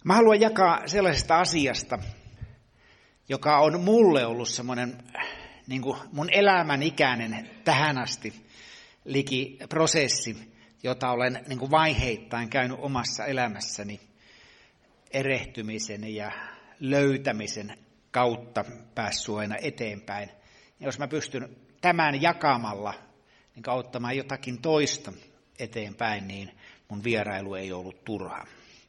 Mä haluan jakaa sellaisesta asiasta, joka on mulle ollut semmoinen niin kuin mun elämän ikäinen tähän asti prosessi, jota olen niin kuin vaiheittain käynyt omassa elämässäni erehtymisen ja löytämisen kautta päässyt aina eteenpäin. Ja jos mä pystyn tämän jakamalla niin auttamaan jotakin toista eteenpäin, niin mun vierailu ei ollut turha.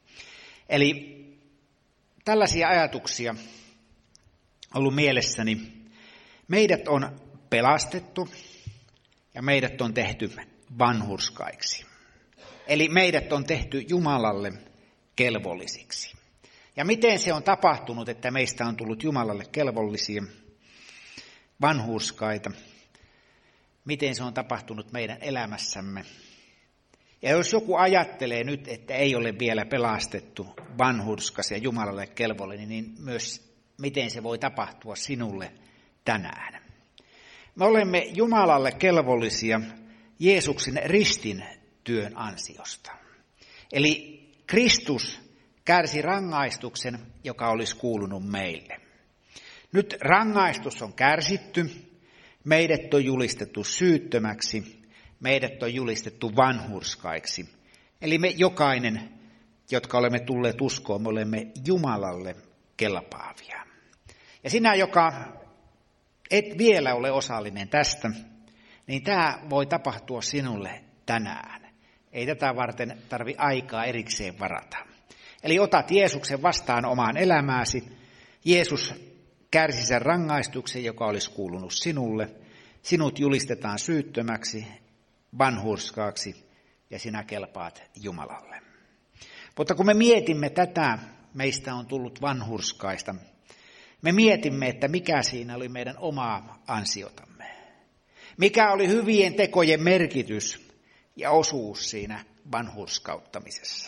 Eli tällaisia ajatuksia ollut mielessäni. Meidät on pelastettu ja meidät on tehty vanhurskaiksi. Eli meidät on tehty Jumalalle kelvollisiksi. Ja miten se on tapahtunut, että meistä on tullut Jumalalle kelvollisia, vanhurskaita? Miten se on tapahtunut meidän elämässämme? Ja jos joku ajattelee nyt, että ei ole vielä pelastettu, vanhurskas ja Jumalalle kelvollinen, niin myös miten se voi tapahtua sinulle tänään. Me olemme Jumalalle kelvollisia Jeesuksen ristin työn ansiosta. Eli Kristus kärsi rangaistuksen, joka olisi kuulunut meille. Nyt rangaistus on kärsitty, meidät on julistettu syyttömäksi, meidät on julistettu vanhurskaiksi. Eli me jokainen, jotka olemme tulleet uskoon, me olemme Jumalalle kelpaavia. Ja sinä, joka et vielä ole osallinen tästä, niin tämä voi tapahtua sinulle tänään. Ei tätä varten tarvitse aikaa erikseen varata. Eli otat Jeesuksen vastaan omaan elämääsi. Jeesus kärsi sen rangaistuksen, joka olisi kuulunut sinulle. Sinut julistetaan syyttömäksi, vanhurskaaksi ja sinä kelpaat Jumalalle. Mutta kun me mietimme tätä, meistä on tullut vanhurskaista. Me mietimme, että mikä siinä oli meidän omaa ansiotamme. Mikä oli hyvien tekojen merkitys ja osuus siinä vanhurskauttamisessa.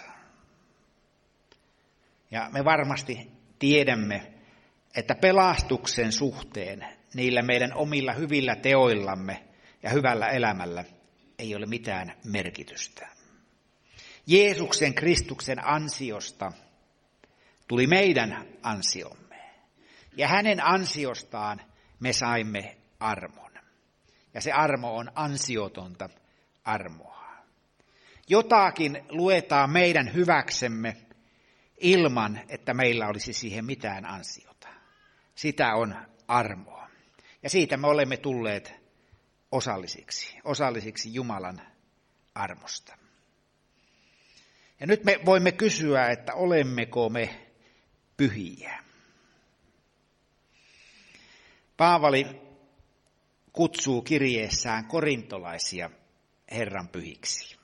Ja me varmasti tiedämme, että pelastuksen suhteen niillä meidän omilla hyvillä teoillamme ja hyvällä elämällä ei ole mitään merkitystä. Jeesuksen Kristuksen ansiosta tuli meidän ansiomme. Ja hänen ansiostaan me saimme armon. Ja se armo on ansiotonta armoa. Jotakin luetaan meidän hyväksemme ilman, että meillä olisi siihen mitään ansiota. Sitä on armoa. Ja siitä me olemme tulleet osallisiksi Jumalan armosta. Ja nyt me voimme kysyä, että olemmeko me pyhiä? Paavali kutsuu kirjeessään korintolaisia Herran pyhiksi.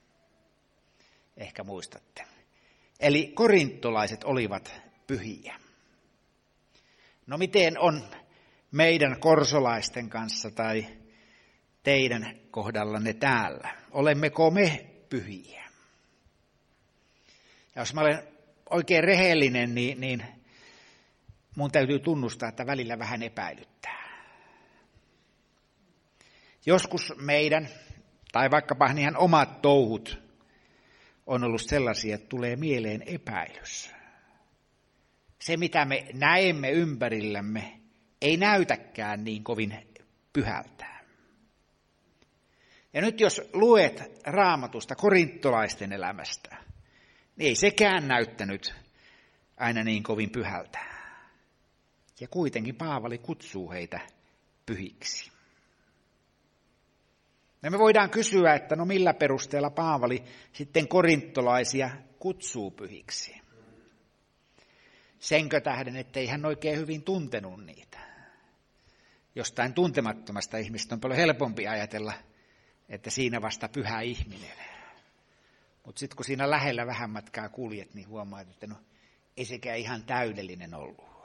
Ehkä muistatte. Eli korintolaiset olivat pyhiä. No miten on meidän korsolaisten kanssa tai teidän kohdallanne täällä? Olemmeko me pyhiä? Ja jos mä olen oikein rehellinen, niin mun täytyy tunnustaa, että välillä vähän epäilyttää. Joskus meidän, tai vaikkapa ihan omat touhut, on ollut sellaisia, että tulee mieleen epäilys. Se, mitä me näemme ympärillämme, ei näytäkään niin kovin pyhältä. Ja nyt jos luet Raamatusta korintolaisten elämästä, niin ei sekään näyttänyt aina niin kovin pyhältä. Ja kuitenkin Paavali kutsuu heitä pyhiksi. Ja me voidaan kysyä, että no millä perusteella Paavali sitten korintolaisia kutsuu pyhiksi. Senkö tähden, ettei hän oikein hyvin tuntenut niitä. Jostain tuntemattomasta ihmistä on paljon helpompi ajatella, että siinä vasta pyhä ihminen. Mutta sitten kun siinä lähellä vähän matkaa kuljet, niin huomaat, että no ei sekään ihan täydellinen ollut.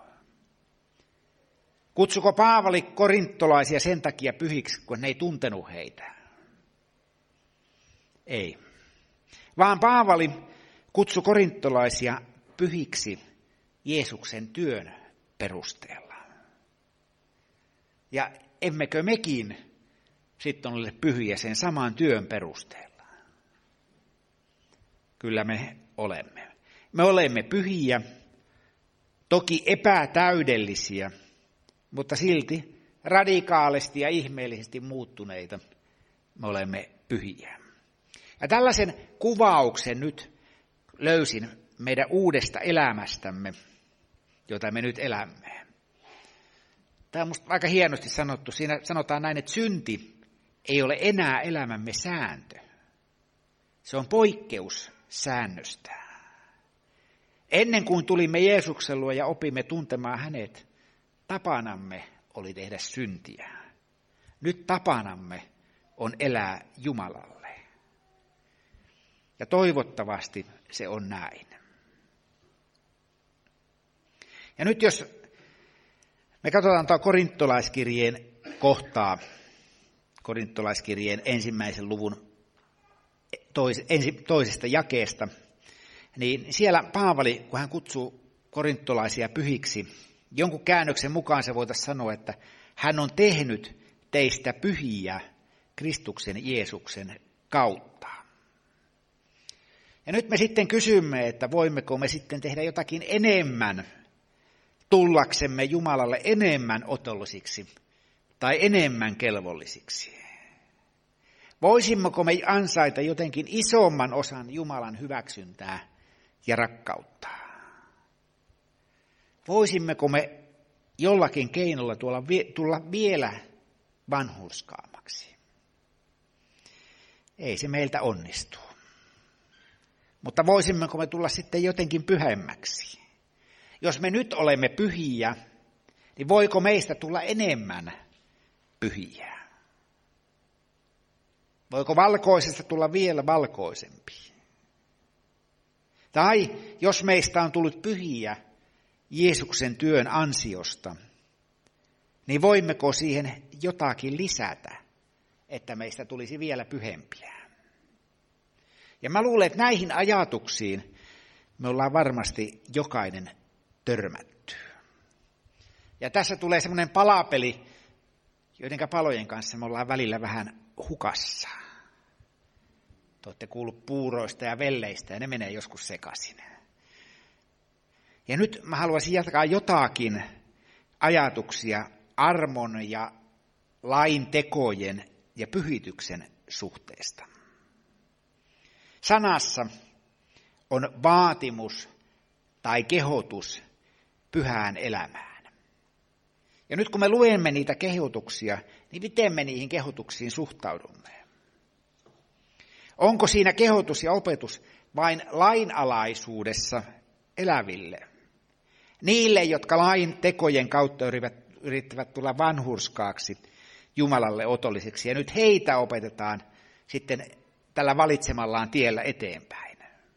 Kutsuko Paavali korintolaisia sen takia pyhiksi, kun ne ei tuntenut heitä? Ei. Vaan Paavali kutsui korintolaisia pyhiksi Jeesuksen työn perusteella. Ja emmekö mekin sitten ole pyhiä sen saman työn perusteella? Kyllä me olemme. Me olemme pyhiä, toki epätäydellisiä, mutta silti radikaalisti ja ihmeellisesti muuttuneita. Me olemme pyhiä. Ja tällaisen kuvauksen nyt löysin meidän uudesta elämästämme, jota me nyt elämme. Tämä on minusta aika hienosti sanottu. Siinä sanotaan näin, että synti ei ole enää elämämme sääntö. Se on poikkeus säännöstä. Ennen kuin tulimme Jeesuksen luo ja opimme tuntemaan hänet, tapanamme oli tehdä syntiä. Nyt tapanamme on elää Jumalalle. Ja toivottavasti se on näin. Ja nyt jos me katsotaan tuo korintolaiskirjeen kohtaa, korintolaiskirjeen 1. luvun toisesta jakeesta, niin siellä Paavali, kun hän kutsuu korintolaisia pyhiksi, jonkun käännöksen mukaan se voitaisiin sanoa, että hän on tehnyt teistä pyhiä Kristuksen Jeesuksen kautta. Ja nyt me sitten kysymme, että voimmeko me sitten tehdä jotakin enemmän tullaksemme Jumalalle enemmän otollisiksi tai enemmän kelvollisiksi. Voisimmeko me ansaita jotenkin isomman osan Jumalan hyväksyntää ja rakkautta? Voisimmeko me jollakin keinolla tulla vielä vanhurskaammaksi? Ei se meiltä onnistu. Mutta voisimmeko me tulla sitten jotenkin pyhemmäksi? Jos me nyt olemme pyhiä, niin voiko meistä tulla enemmän pyhiä? Voiko valkoisesta tulla vielä valkoisempi? Tai jos meistä on tullut pyhiä Jeesuksen työn ansiosta, niin voimmeko siihen jotakin lisätä, että meistä tulisi vielä pyhempiä? Ja mä luulen, että näihin ajatuksiin me ollaan varmasti jokainen törmätty. Ja tässä tulee semmoinen palapeli, joidenka palojen kanssa me ollaan välillä vähän hukassa. Te olette kuullut puuroista ja velleistä ja ne menee joskus sekaisin. Ja nyt mä haluaisin jatkaa jotakin ajatuksia armon ja lain tekojen ja pyhityksen suhteesta. Sanassa on vaatimus tai kehotus pyhään elämään. Ja nyt kun me luemme niitä kehotuksia, niin miten me niihin kehotuksiin suhtaudumme? Onko siinä kehotus ja opetus vain lainalaisuudessa eläville? Niille, jotka lain tekojen kautta yrittävät tulla vanhurskaaksi Jumalalle otolliseksi. Ja nyt heitä opetetaan sitten tällä valitsemallaan tiellä eteenpäin.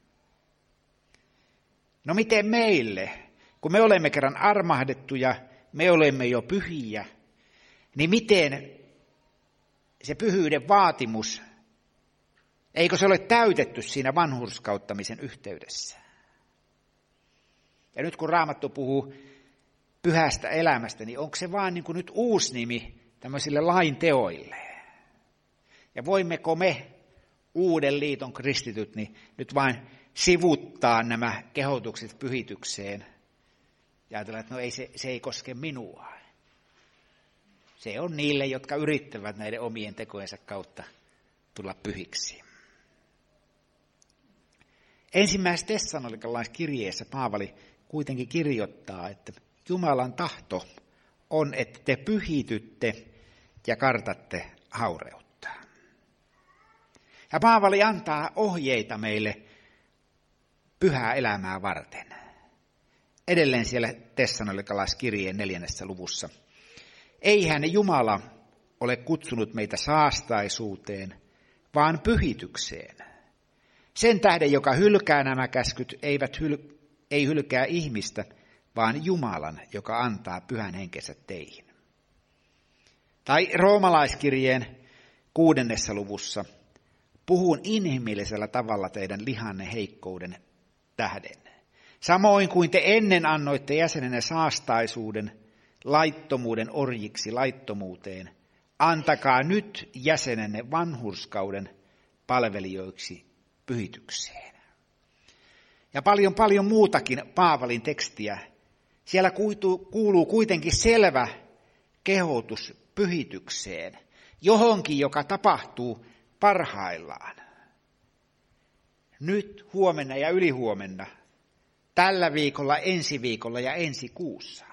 No miten meille, kun me olemme kerran armahdettuja, me olemme jo pyhiä, niin miten se pyhyyden vaatimus, eikö se ole täytetty siinä vanhurskauttamisen yhteydessä? Ja nyt kun Raamattu puhuu pyhästä elämästä, niin onko se vaan niin kuin nyt uusi nimi tämmöisille lain teoille? Ja voimmeko me uuden liiton kristityt niin nyt vain sivuttaa nämä kehotukset pyhitykseen ja ajatella, että no ei, se ei koske minua. Se on niille, jotka yrittävät näiden omien tekojensa kautta tulla pyhiksi. Ensimmäisessä tessalonikalaiskirjeessä Paavali kuitenkin kirjoittaa, että Jumalan tahto on, että te pyhitytte ja kartatte haureutta. Ja Paavali antaa ohjeita meille pyhää elämää varten. Edelleen siellä tessalonikalaiskirjeen 4. luvussa. Eihän Jumala ole kutsunut meitä saastaisuuteen, vaan pyhitykseen. Sen tähden, joka hylkää nämä käskyt, ei hylkää ihmistä, vaan Jumalan, joka antaa pyhän henkensä teihin. Tai roomalaiskirjeen 6. luvussa. Puhun inhimillisellä tavalla teidän lihanne heikkouden tähden. Samoin kuin te ennen annoitte jäsenenne saastaisuuden, laittomuuden orjiksi laittomuuteen, antakaa nyt jäsenenne vanhurskauden palvelijoiksi pyhitykseen. ja paljon muutakin Paavalin tekstiä, siellä kuuluu kuitenkin selvä kehotus pyhitykseen, johonkin, joka tapahtuu parhaillaan. Nyt, huomenna ja ylihuomenna, tällä viikolla, ensi viikolla ja ensi kuussa.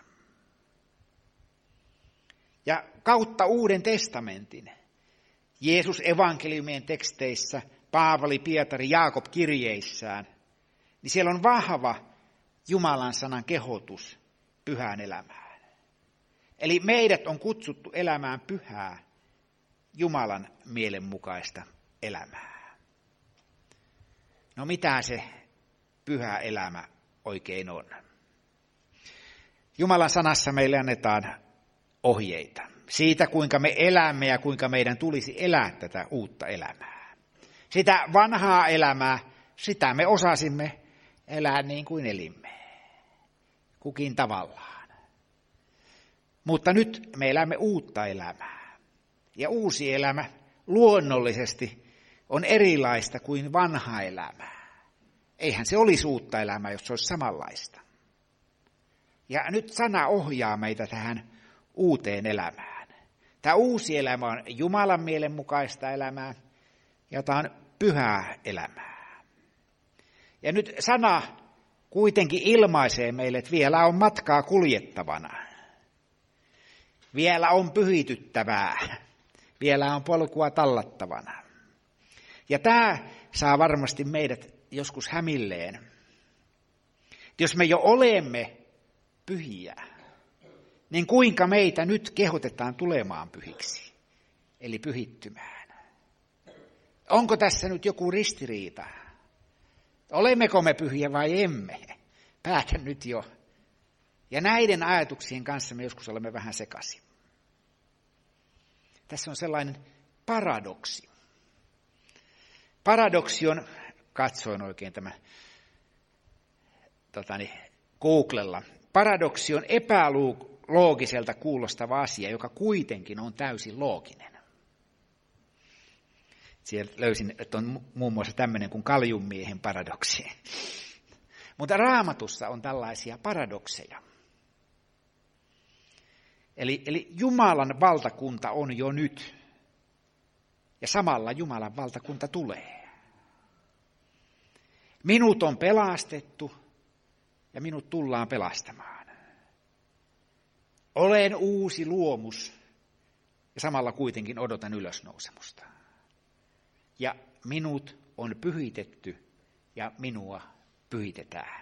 Ja kautta Uuden testamentin, Jeesus evankeliumien teksteissä, Paavali, Pietari, Jaakob kirjeissään, niin siellä on vahva Jumalan sanan kehotus pyhään elämään. Eli meidät on kutsuttu elämään pyhää, Jumalan mielenmukaista elämää. No mitä se pyhä elämä oikein on? Jumalan sanassa meille annetaan ohjeita siitä, kuinka me elämme ja kuinka meidän tulisi elää tätä uutta elämää. Sitä vanhaa elämää, sitä me osasimme elää niin kuin elimme, kukin tavallaan. Mutta nyt me elämme uutta elämää. Ja uusi elämä luonnollisesti on erilaista kuin vanha elämä. Eihän se olisi uutta elämää, jos se olisi samanlaista. Ja nyt sana ohjaa meitä tähän uuteen elämään. Tämä uusi elämä on Jumalan mielen mukaista elämää ja tämä on pyhää elämää. Ja nyt sana kuitenkin ilmaisee meille, että vielä on matkaa kuljettavana. Vielä on pyhityttävää. Vielä on polkua tallattavana. Ja tämä saa varmasti meidät joskus hämilleen. Jos me jo olemme pyhiä, niin kuinka meitä nyt kehotetaan tulemaan pyhiksi, eli pyhittymään? Onko tässä nyt joku ristiriita? Olemmeko me pyhiä vai emme? Päätä nyt jo. Ja näiden ajatuksien kanssa me joskus olemme vähän sekaisin. Tässä on sellainen paradoksi. Paradoksi on, katsoin oikein tämä Googlella, paradoksi on epäloogiselta kuulostava asia, joka kuitenkin on täysin looginen. Siellä löysin, että on muun muassa tämmöinen kuin kaljummiehen paradoksi. Mutta Raamatussa on tällaisia paradokseja. Eli Jumalan valtakunta on jo nyt. Ja samalla Jumalan valtakunta tulee. Minut on pelastettu ja minut tullaan pelastamaan. Olen uusi luomus ja samalla kuitenkin odotan ylösnousemusta. Ja minut on pyhitetty ja minua pyhitetään.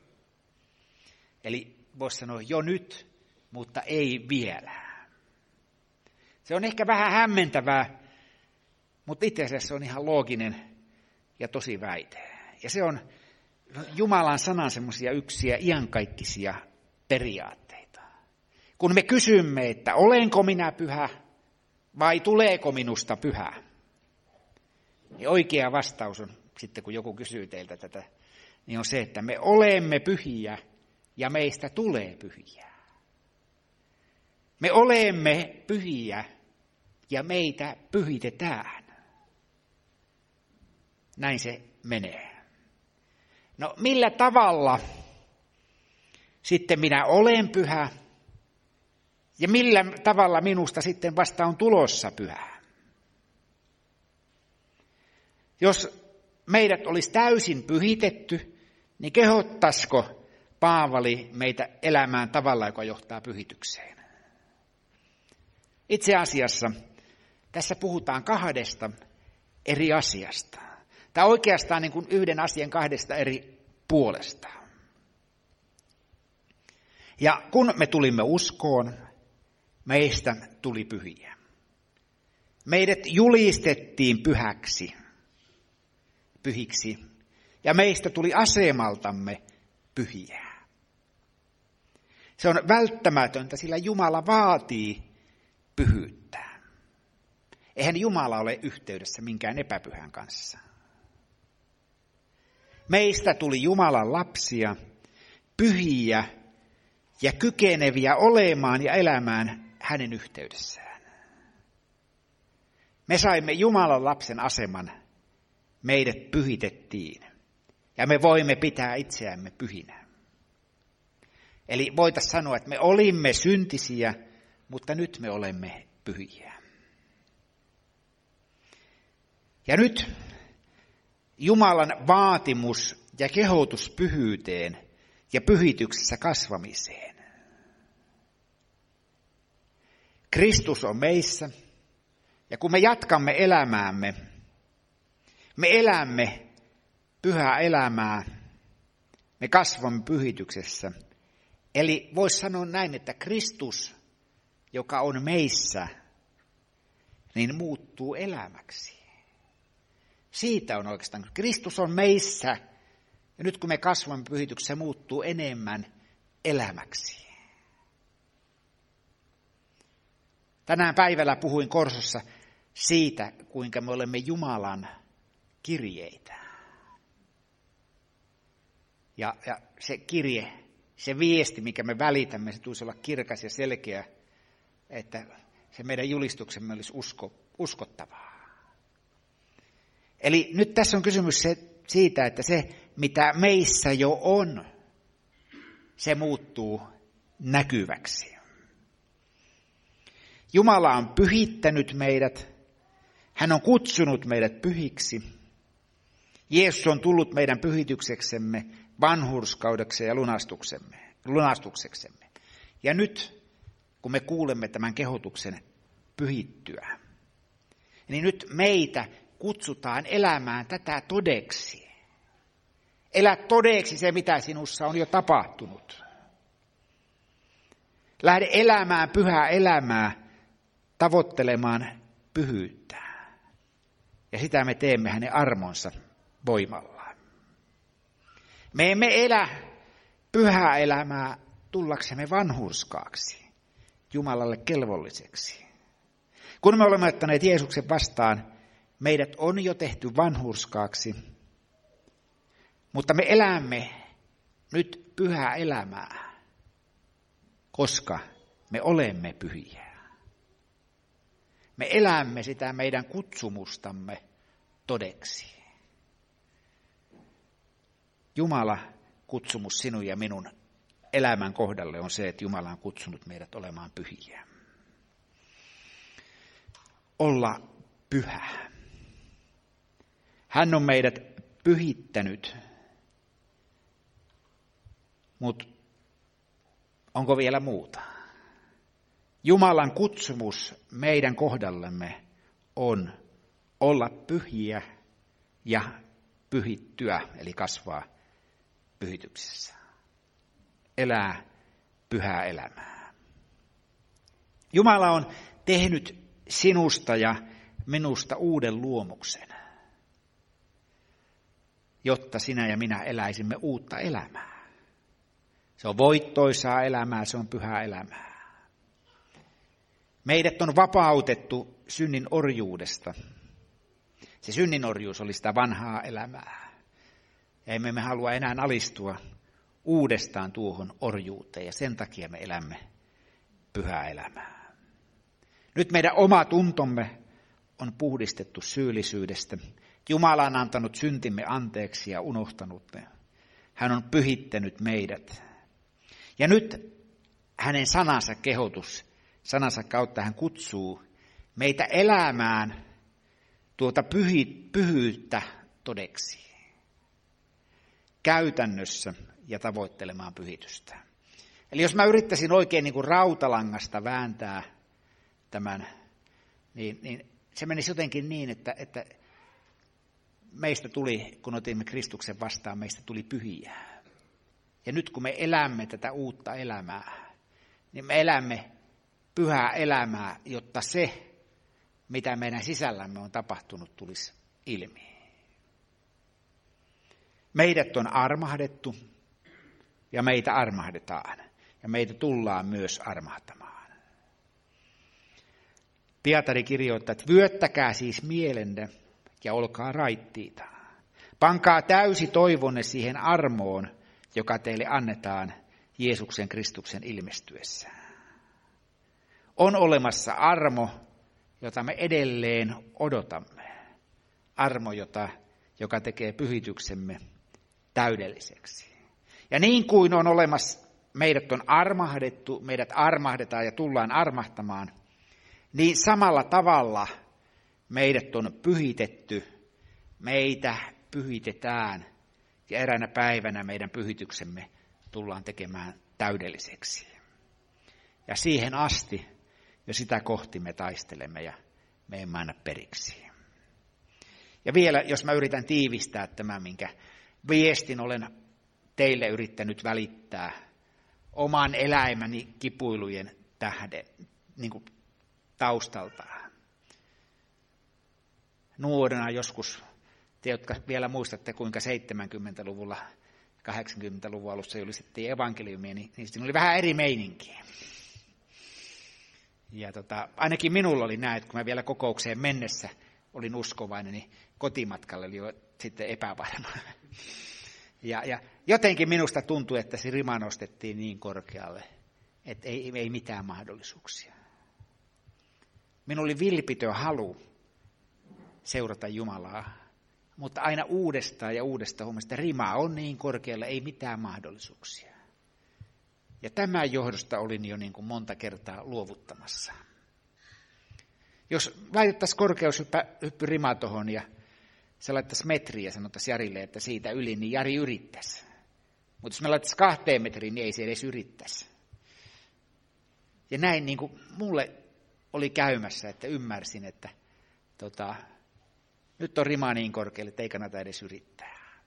Eli voisi sanoa jo nyt, mutta ei vielä. Se on ehkä vähän hämmentävää, mutta itse asiassa se on ihan looginen ja tosi väite. Ja se on Jumalan sanan semmoisia yksiä iankaikkisia periaatteita. Kun me kysymme, että olenko minä pyhä vai tuleeko minusta pyhä, niin oikea vastaus on, sitten kun joku kysyy teiltä tätä, niin on se, että me olemme pyhiä ja meistä tulee pyhiä. Me olemme pyhiä ja meitä pyhitetään. Näin se menee. No millä tavalla sitten minä olen pyhä ja millä tavalla minusta sitten vasta on tulossa pyhä? Jos meidät olisi täysin pyhitetty, niin kehottaisiko Paavali meitä elämään tavalla, joka johtaa pyhitykseen? Itse asiassa tässä puhutaan kahdesta eri asiasta. Tai oikeastaan niin kuin yhden asian kahdesta eri puolesta. Ja kun me tulimme uskoon, meistä tuli pyhiä. Meidät julistettiin pyhiksi, ja meistä tuli asemaltamme pyhiä. Se on välttämätöntä, sillä Jumala vaatii pyhyyttä. Eihän Jumala ole yhteydessä minkään epäpyhän kanssa. Meistä tuli Jumalan lapsia, pyhiä ja kykeneviä olemaan ja elämään hänen yhteydessään. Me saimme Jumalan lapsen aseman, meidät pyhitettiin. ja me voimme pitää itseämme pyhinä. Eli voitaisiin sanoa, että me olimme syntisiä, mutta nyt me olemme pyhiä. Ja nyt Jumalan vaatimus ja kehotus pyhyyteen ja pyhityksessä kasvamiseen. Kristus on meissä, ja kun me jatkamme elämäämme, me elämme pyhää elämää, me kasvamme pyhityksessä. Eli voisi sanoa näin, että Kristus, joka on meissä, niin muuttuu elämäksi. Siitä on oikeastaan. Kristus on meissä, ja nyt kun me kasvamme pyhityksessä, se muuttuu enemmän elämäksi. Tänään päivällä puhuin Korsossa siitä, kuinka me olemme Jumalan kirjeitä. Ja se kirje, se viesti, mikä me välitämme, se tulisi olla kirkas ja selkeä, että se meidän julistuksemme olisi uskottavaa. Eli nyt tässä on kysymys siitä, että se, mitä meissä jo on, se muuttuu näkyväksi. Jumala on pyhittänyt meidät, hän on kutsunut meidät pyhiksi. Jeesus on tullut meidän pyhitykseksemme, vanhurskaudeksi ja lunastukseksemme. Ja nyt, kun me kuulemme tämän kehotuksen pyhittyä, niin nyt meitä kutsutaan elämään tätä todeksi. Elä todeksi se, mitä sinussa on jo tapahtunut. Lähde elämään pyhää elämää, tavoittelemaan pyhyyttä. Ja sitä me teemme hänen armonsa voimalla. Me emme elä pyhää elämää tullaksemme vanhurskaaksi, Jumalalle kelvolliseksi. Kun me olemme ottaneet Jeesuksen vastaan, meidät on jo tehty vanhurskaaksi, mutta me elämme nyt pyhää elämää, koska me olemme pyhiä. Me elämme sitä meidän kutsumustamme todeksi. Jumala kutsumus sinun ja minun elämän kohdalle on se, että Jumala on kutsunut meidät olemaan pyhiä. Olla pyhä. Hän on meidät pyhittänyt, mutta onko vielä muuta? Jumalan kutsumus meidän kohdallemme on olla pyhiä ja pyhittyä, eli kasvaa pyhityksessä. Elää pyhää elämää. Jumala on tehnyt sinusta ja minusta uuden luomuksen, jotta sinä ja minä eläisimme uutta elämää. Se on voittoisaa elämää, se on pyhää elämää. Meidät on vapautettu synnin orjuudesta. Se synnin orjuus oli sitä vanhaa elämää. Ja emme me halua enää alistua uudestaan tuohon orjuuteen, ja sen takia me elämme pyhää elämää. Nyt meidän oma tuntomme on puhdistettu syyllisyydestä. Jumala on antanut syntimme anteeksi ja unohtanut ne. Hän on pyhittänyt meidät. Ja nyt hänen sanansa kehotus, sanansa kautta hän kutsuu meitä elämään tuota pyhyyttä todeksi. Käytännössä ja tavoittelemaan pyhitystä. Eli jos mä yrittäisin oikein niin kuin rautalangasta vääntää tämän, niin se menisi jotenkin niin, että meistä tuli, kun otimme Kristuksen vastaan, meistä tuli pyhiä. Ja nyt kun me elämme tätä uutta elämää, niin me elämme pyhää elämää, jotta se, mitä meidän sisällämme on tapahtunut, tulisi ilmi. Meidät on armahdettu ja meitä armahdetaan ja meitä tullaan myös armahtamaan. Pietari kirjoittaa, että vyöttäkää siis mielenne ja olkaa raittiita. Pankaa täysi toivonne siihen armoon, joka teille annetaan Jeesuksen Kristuksen ilmestyessä. On olemassa armo, jota me edelleen odotamme. Armo, joka tekee pyhityksemme täydelliseksi. Ja niin kuin on olemassa, meidät on armahdettu, meidät armahdetaan ja tullaan armahtamaan, niin samalla tavalla meidät on pyhitetty, meitä pyhitetään ja eräänä päivänä meidän pyhityksemme tullaan tekemään täydelliseksi. Ja siihen asti ja sitä kohti me taistelemme ja me emme anna periksi. Ja vielä, jos mä yritän tiivistää tämän, minkä viestin olen teille yrittänyt välittää oman elämäni kipuilujen tähden, niin kuin taustaltaan. Nuorena joskus, te jotka vielä muistatte, kuinka 70-luvulla, 80-luvun alussa julistettiin evankeliumia, niin siinä oli vähän eri meininkiä. Ja ainakin minulla oli näin, että kun mä vielä kokoukseen mennessä olin uskovainen, niin kotimatkalle oli jo sitten epävarma. Ja jotenkin minusta tuntui, että se rima nostettiin niin korkealle, että ei mitään mahdollisuuksia. Minulla oli vilpitön halu seurata Jumalaa, mutta aina uudestaan ja uudestaan huomasin, että rima on niin korkealla, ei mitään mahdollisuuksia. Ja tämän johdosta olin jo niin kuin monta kertaa luovuttamassa. Jos laitettaisiin korkeushyppyrima tuohon ja se laittaisi metriä ja sanottaisiin Jarille, että siitä yli, niin Jari yrittäisi. Mutta jos me laittaisiin 2 metriin, niin ei se edes yrittäisi. Ja näin niin kuin mulle oli käymässä, että ymmärsin, että nyt on rima niin korkealle, että ei kannata edes yrittää.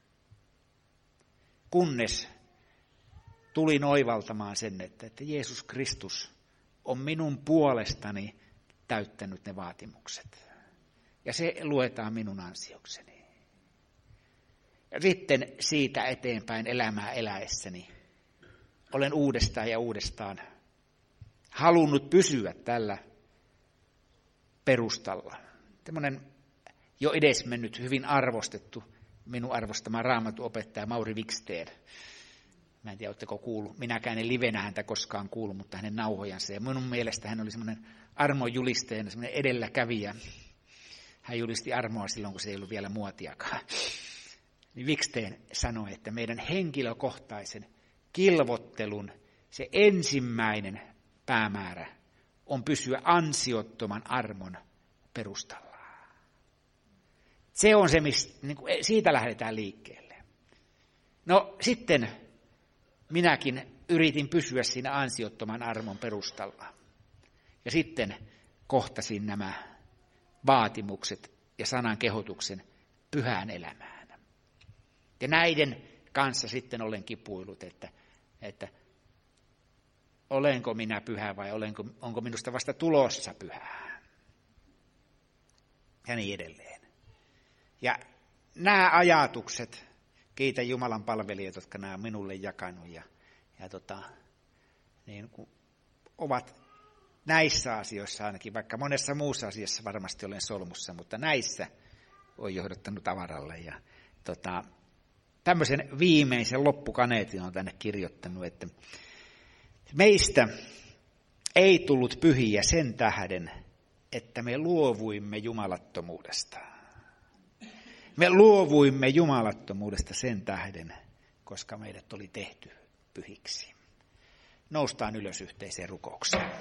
Kunnes tulin oivaltamaan sen, että Jeesus Kristus on minun puolestani täyttänyt ne vaatimukset. Ja se luetaan minun ansiokseni. Ja sitten siitä eteenpäin elämää eläessäni olen uudestaan ja uudestaan halunnut pysyä tällä perustalla. Tämmöinen jo edesmennyt, hyvin arvostettu, minun arvostama Raamatun opettaja Mauri Wicksten. Mä en tiedä, oletteko kuullut. Minäkään en livenä häntä koskaan kuullut, mutta hänen nauhojansa. Ja minun mielestä hän oli semmoinen armon julisteena, semmoinen edelläkävijä. Hän julisti armoa silloin, kun se ei ollut vielä muotiakaan. Niin Wicksten sanoi, että meidän henkilökohtaisen kilvottelun se ensimmäinen päämäärä on pysyä ansiottoman armon perustalla. Se on se, siitä lähdetään liikkeelle. No sitten minäkin yritin pysyä siinä ansiottoman armon perustalla. Ja sitten kohtasin nämä vaatimukset ja sanan kehotuksen pyhään elämään. Ja näiden kanssa sitten olen kipuillut, että olenko minä pyhä vai onko minusta vasta tulossa pyhää. Ja niin edelleen. Ja nämä ajatukset, kiitän Jumalan palvelijat, jotka nämä on minulle jakanut niin ovat näissä asioissa ainakin, vaikka monessa muussa asiassa varmasti olen solmussa, mutta näissä on johdattanut avaralle. Ja tämmöisen viimeisen loppukaneetin on tänne kirjoittanut, että meistä ei tullut pyhiä sen tähden, että me luovuimme jumalattomuudesta. Me luovuimme jumalattomuudesta sen tähden, koska meidät oli tehty pyhiksi. Noustaan ylös yhteiseen rukoukseen.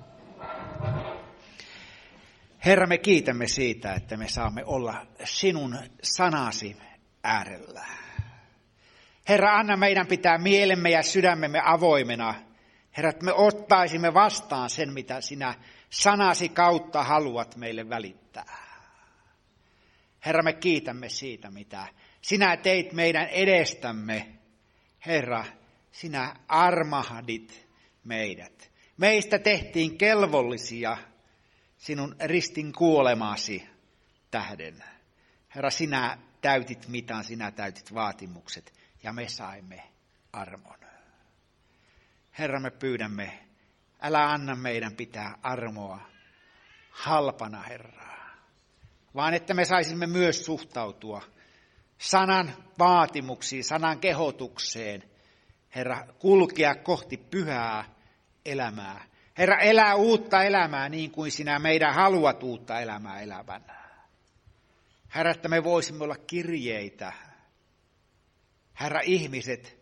Herra, me kiitämme siitä, että me saamme olla sinun sanasi äärellä. Herra, anna meidän pitää mielemme ja sydämemme avoimena. Herra, että me ottaisimme vastaan sen, mitä sinä sanasi kautta haluat meille välittää. Herra, me kiitämme siitä, mitä sinä teit meidän edestämme. Herra, sinä armahdit meidät. Meistä tehtiin kelvollisia sinun ristin kuolemaasi tähden. Herra, sinä täytit mitan, sinä täytit vaatimukset ja me saimme armon. Herra, me pyydämme, älä anna meidän pitää armoa halpana, Herra, vaan että me saisimme myös suhtautua sanan vaatimuksiin, sanan kehotukseen. Herra, kulkea kohti pyhää elämää. Herra, elää uutta elämää niin kuin sinä meidän haluat uutta elämää elävän. Herra, että me voisimme olla kirjeitä Herra, ihmiset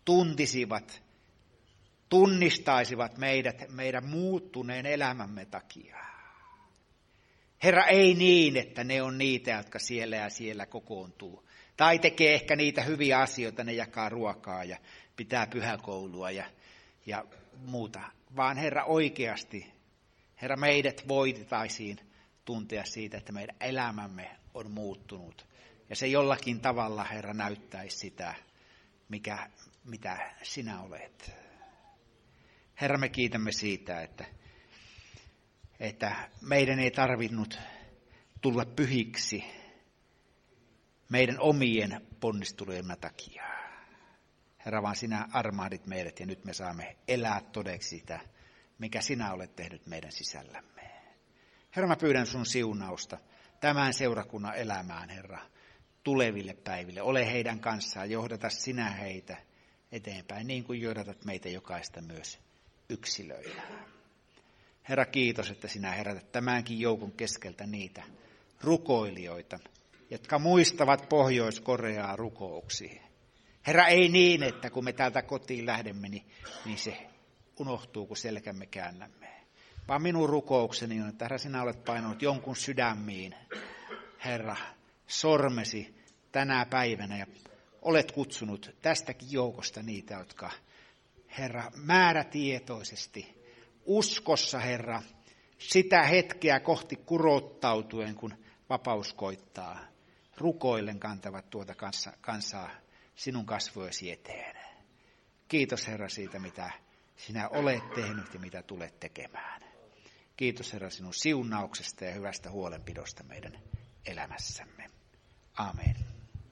tunnistaisivat meidän muuttuneen elämämme takia. Herra, ei niin, että ne on niitä, jotka siellä ja siellä kokoontuu. Tai tekee ehkä niitä hyviä asioita, ne jakaa ruokaa ja pitää pyhäkoulua ja muuta. Vaan Herra, oikeasti, Herra, meidät voitaisiin tuntea siitä, että meidän elämämme on muuttunut. Ja se jollakin tavalla, Herra, näyttäisi sitä, mitä sinä olet. Herra, me kiitämme siitä, että meidän ei tarvinnut tulla pyhiksi meidän omien ponnistelujemme takia. Herra, vaan sinä armahdit meidät ja nyt me saamme elää todeksi sitä, mikä sinä olet tehnyt meidän sisällämme. Herra, mä pyydän sun siunausta tämän seurakunnan elämään, Herra, tuleville päiville. Ole heidän kanssaan, johdata sinä heitä eteenpäin, niin kuin johdatat meitä jokaista myös yksilöinä. Herra, kiitos, että sinä herätät tämänkin joukon keskeltä niitä rukoilijoita, jotka muistavat Pohjois-Koreaa rukouksiin. Herra, ei niin, että kun me täältä kotiin lähdemme, niin se unohtuu, kun selkämme käännämme. Vaan minun rukoukseni on, että Herra, sinä olet painanut jonkun sydämiin, Herra, sormesi tänä päivänä ja olet kutsunut tästäkin joukosta niitä, jotka, Herra, määrätietoisesti, uskossa, Herra, sitä hetkeä kohti kurottautuen, kun vapaus koittaa, rukoillen kantavat tuota kansaa sinun kasvojesi eteen. Kiitos, Herra, siitä, mitä sinä olet tehnyt ja mitä tulet tekemään. Kiitos, Herra, sinun siunauksesta ja hyvästä huolenpidosta meidän elämässämme. Amen.